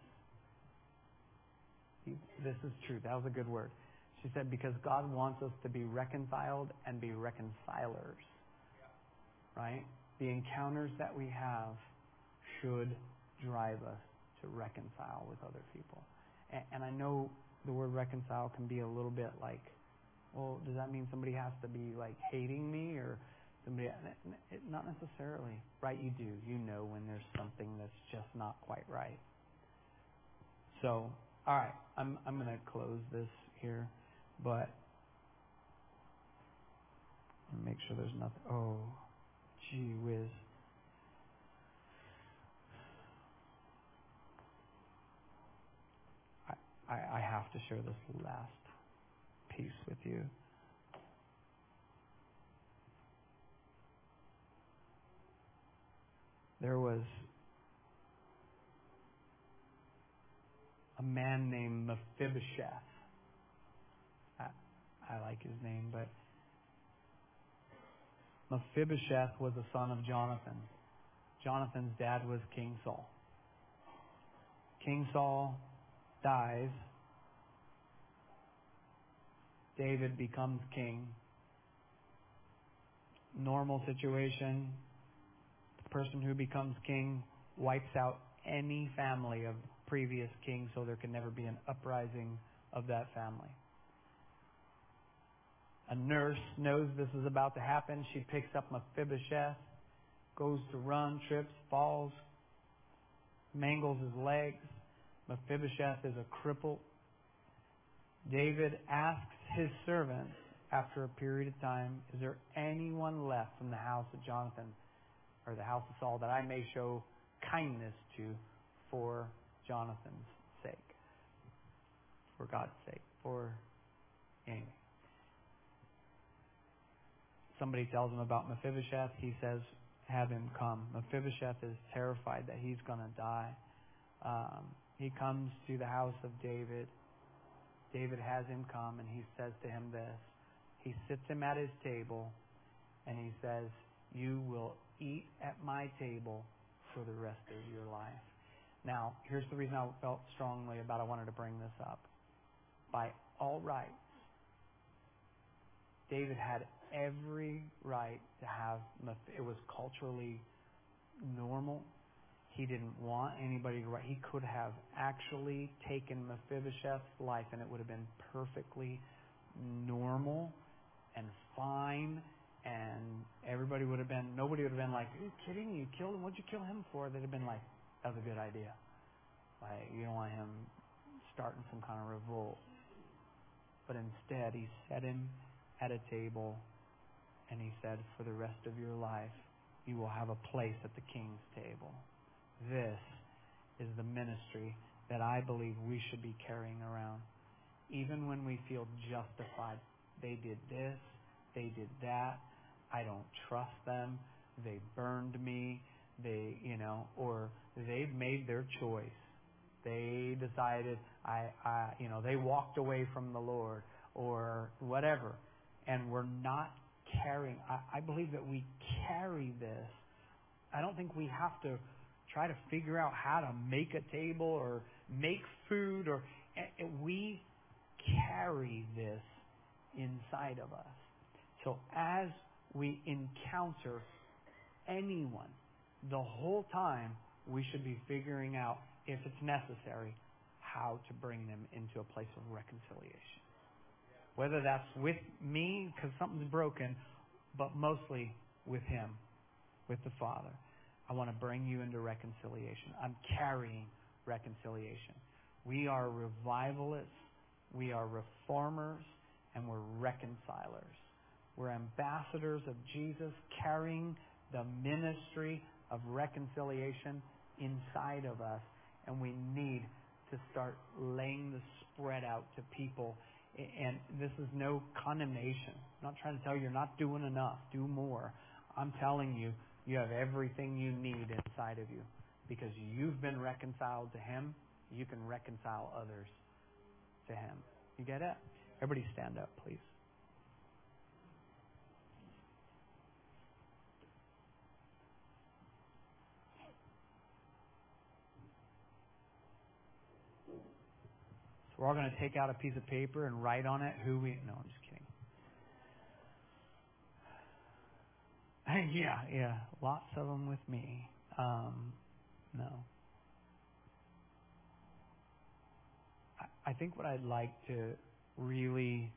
This is true. That was a good word. She said, because God wants us to be reconciled and be reconcilers. Right? The encounters that we have should drive us to reconcile with other people. And I know the word reconcile can be a little bit like, well, does that mean somebody has to be like hating me or somebody? Not necessarily. Right? You do. You know when there's something that's just not quite right. So, all right, I'm going to close this here, but make sure there's nothing. Oh, gee whiz. I have to share this last piece with you. There was a man named Mephibosheth. I like his name, but Mephibosheth was the son of Jonathan. Jonathan's dad was King Saul. King Saul dies. David becomes king. Normal situation. The person who becomes king wipes out any family of previous king so there can never be an uprising of that family. A nurse knows this is about to happen. She picks up Mephibosheth, goes to run, trips, falls, mangles his legs. Mephibosheth is a cripple. David asks his servants after a period of time, is there anyone left from the house of Jonathan or the house of Saul that I may show kindness to for Jonathan's sake, for God's sake, for anything? Somebody tells him about Mephibosheth. He says, have him come. Mephibosheth is terrified that he's going to die. He comes to the house of David. David has him come and he says to him this, He sits him at his table, and he says, you will eat at my table for the rest of your life. Now, here's the reason I felt strongly about I wanted to bring this up. By all rights, David had every right to have, it was culturally normal. He didn't want anybody to, he could have actually taken Mephibosheth's life and it would have been perfectly normal and fine, and everybody would have been, nobody would have been like, are you kidding? You killed him? What'd you kill him for? They'd have been like, that was a good idea. Like, you don't want him starting some kind of revolt. But instead, he set him at a table and he said, for the rest of your life, you will have a place at the king's table. This is the ministry that I believe we should be carrying around. Even when we feel justified. They did this, they did that, I don't trust them, they burned me, or they've made their choice. They decided, they walked away from the Lord, or whatever. And we're not carrying, I believe that we carry this. I don't think we have to try to figure out how to make a table or make food, or we carry this inside of us. So as we encounter anyone, the whole time we should be figuring out, if it's necessary, how to bring them into a place of reconciliation. Whether that's with me because something's broken, but mostly with Him, with the Father. I want to bring you into reconciliation. I'm carrying reconciliation. We are revivalists, we are reformers, and we're reconcilers. We're ambassadors of Jesus, carrying the ministry of reconciliation inside of us. And we need to start laying the spread out to people. And this is no condemnation. I'm not trying to tell you you're not doing enough. Do more. I'm telling you, you have everything you need inside of you. Because you've been reconciled to Him, you can reconcile others to Him. You get it? Everybody stand up, please. So we're all going to take out a piece of paper and write on it who we... No, I'm just kidding. Yeah. Lots of them with me. No. I think what I'd like to really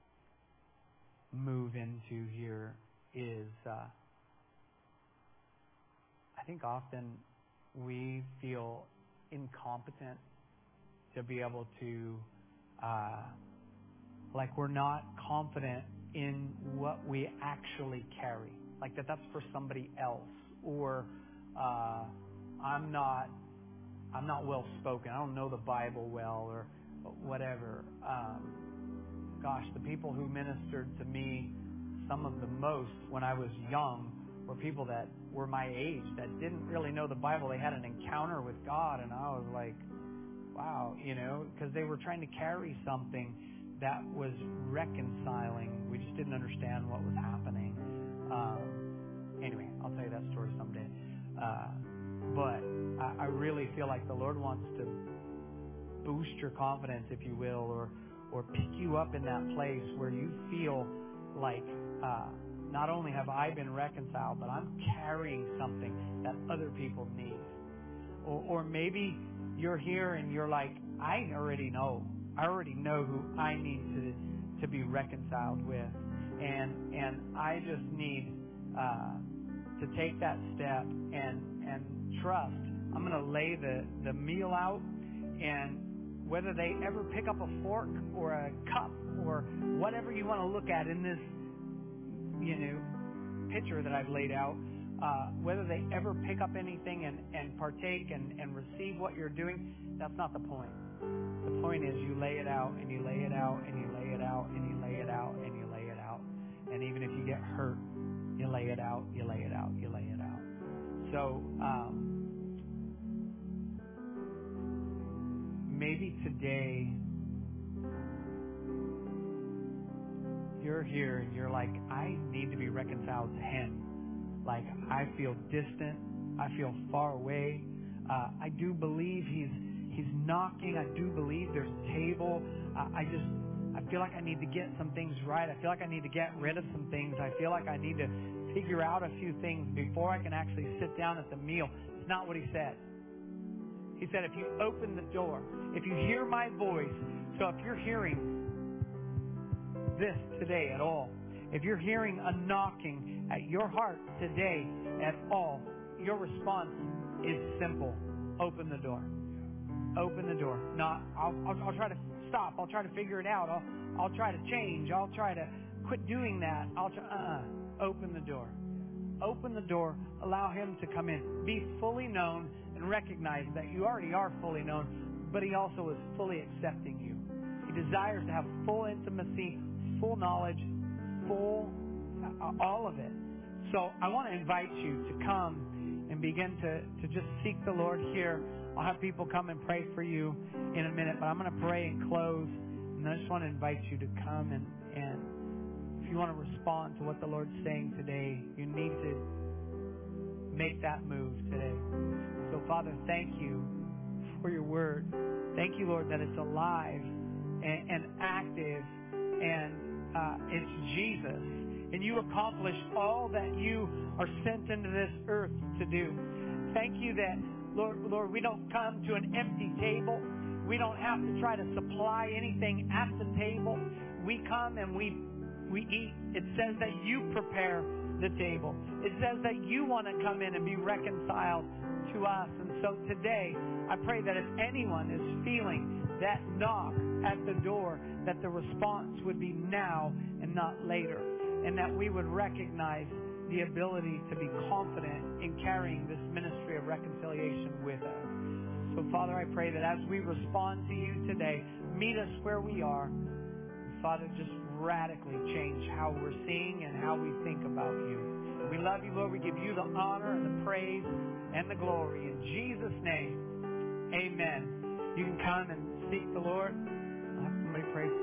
move into here is I think often we feel incompetent to be able to like we're not confident in what we actually carry, like that's for somebody else, or I'm not well spoken, I don't know the Bible well, or whatever. Gosh, the people who ministered to me some of the most when I was young were people that were my age that didn't really know the Bible. They had an encounter with God, and I was like, wow, because they were trying to carry something that was reconciling. We just didn't understand what was happening. Anyway, I'll tell you that story someday. But I really feel like the Lord wants to boost your confidence, if you will, or pick you up in that place where you feel like not only have I been reconciled, but I'm carrying something that other people need. Or maybe you're here and you're like, I already know who I need to be reconciled with, and I just need to take that step and trust. I'm going to lay the meal out, and whether they ever pick up a fork or a cup or whatever you want to look at in this, picture that I've laid out, whether they ever pick up anything and partake and receive what you're doing, that's not the point. The point is you lay it out and you lay it out and you lay it out and you lay it out and you lay it out. And even if you get hurt, you lay it out, you lay it out, you lay it out. So, maybe today you're here and you're like, I need to be reconciled to Him. Like, I feel distant. I feel far away. I do believe He's knocking. I do believe there's a table. I feel like I need to get some things right. I feel like I need to get rid of some things. I feel like I need to figure out a few things before I can actually sit down at the meal. It's not what He said. He said, if you open the door, if you hear my voice, so if you're hearing this today at all, if you're hearing a knocking at your heart today at all, your response is simple. Open the door. Open the door. Not, I'll try to stop. I'll try to figure it out. I'll try to change. I'll try to quit doing that. Open the door. Open the door. Allow Him to come in. Be fully known and recognize that you already are fully known, but He also is fully accepting you. He desires to have full intimacy, full knowledge, full, all of it. So I want to invite you to come and begin to just seek the Lord here. I'll have people come and pray for you in a minute, but I'm going to pray and close. And I just want to invite you to come and if you want to respond to what the Lord's saying today, you need to make that move today. So Father, thank you for your word. Thank you, Lord, that it's alive and active, and it's Jesus. And you accomplish all that you are sent into this earth to do. Thank you that, Lord, we don't come to an empty table. We don't have to try to supply anything at the table. We come and we eat. It says that you prepare the table. It says that you want to come in and be reconciled to us. And so today, I pray that if anyone is feeling that knock at the door, that the response would be now and not later. And that we would recognize the ability to be confident in carrying this ministry of reconciliation with us. So, Father, I pray that as we respond to you today, meet us where we are. And Father, just radically change how we're seeing and how we think about you. We love you, Lord. We give you the honor and the praise and the glory. In Jesus' name, amen. You can come and seek the Lord. I'll have somebody pray for you.